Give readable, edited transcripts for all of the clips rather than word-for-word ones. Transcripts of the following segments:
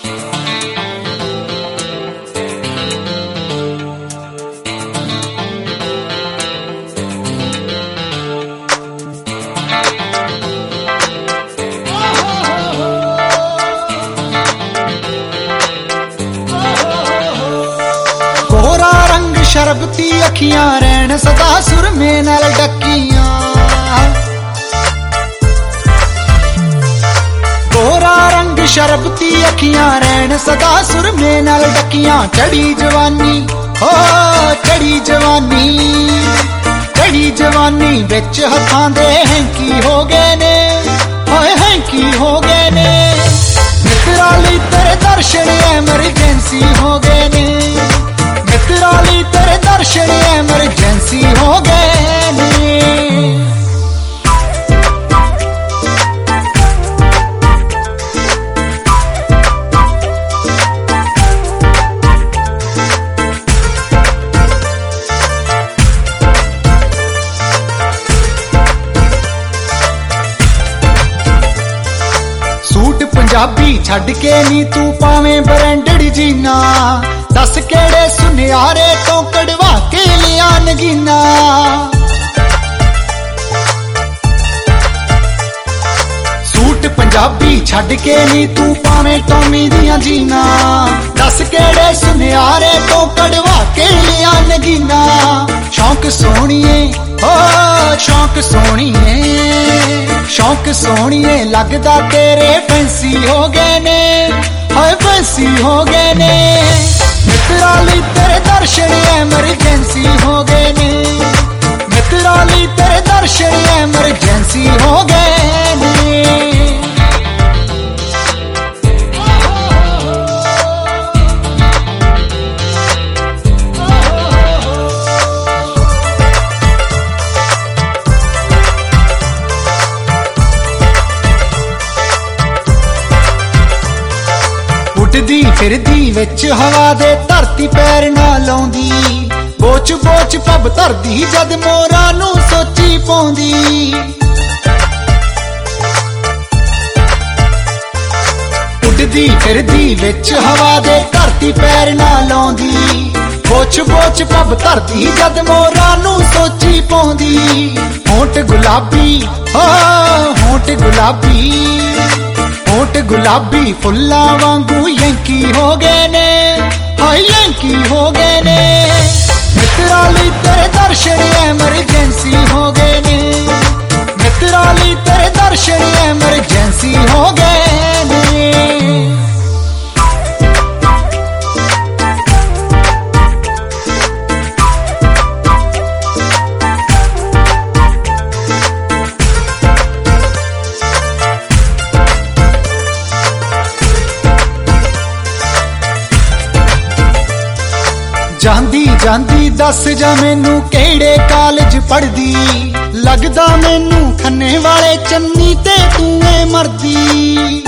शरबती अखियां रहन सदा सुरमे नाल डकियां, गोरा रंग शरबती अखियां रहन सदा सुरमे नाल डकियां। चढ़ी जवानी हो चढ़ी जवानी, चढ़ी जवानी बिच हथां दे हैंकी हो गए ने, होए हैंकी हो गए ने। मित्राली तेरे दर्शन एमरजेंसी हो गए ने, मित्राली तेरे दर्शन एमरजेंसी हो गए ने। सूट पंजाबी छड़ के नी तू पावें ब्रांडेड जीना, दस केड़े सुनियारे तो कड़वा के लिया नगीना। सूट पंजाबी छड़ के नी तू पावें टॉमी दिया जीना, दस केड़े सुनियारे तो कड़वा के लिया नगीना। शौक सोहणीए हो शौक सोहणीए, शौक सोहणीए लगदा तेरे फैंसी हो गए ने, हाय फैंसी हो गए ने। मित्राली तेरे दर्शन एमरजेंसी हो गए ने, मित्राली तेरे दर्शन एमरजेंसी हो गए ने। उड़दी फिरदी विच हवा दे धरती पैर ना लाउंदी, बोच बोच पब धरदी जद मोरा नू सोची पाउंदी। उड़दी फिरदी विच हवा दे धरती पैर ना लाउंदी, बोच बोच पब धरदी जद मोरा नू सोची पाउंदी। होंठ गुलाबी हो होंठ गुलाबी, होंठ गुलाबी फुल्ला वांगू यंकी हो गए ने, हाय यंकी हो गए ने। मित्राली तेरे दर्शन एमरजेंसी हो गए ने, मित्राली तेरे दर्शन एमरजेंसी हो गए ने। ਜਾਂਦੀ ਜਾਂਦੀ दस जा मैनू केड़े कालेज पढ़दी, लगदा मैनू खन्ने वाले चन्नी ते तू ऐ मरदी।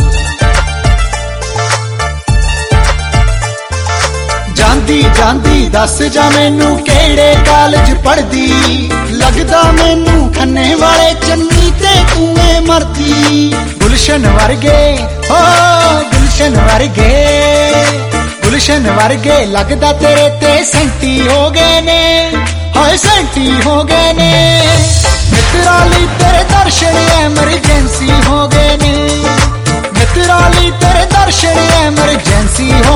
ਜਾਂਦੀ ਜਾਂਦੀ दस जा मैनू केड़े कालेज पढ़दी, लगदा मैनू खन्ने वाले चन्नी ते तू ऐ मरदी। गुलशन वर्गे हो गुलशन वर्गे, गुलशन वर्गे लगदा तेरे ते सेंटी हो गए ने, हाय सेंटी हो गए ने। मित्राली तेरे दर्शन एमरजेंसी हो गए ने, मित्राली तेरे दर्शन एमरजेंसी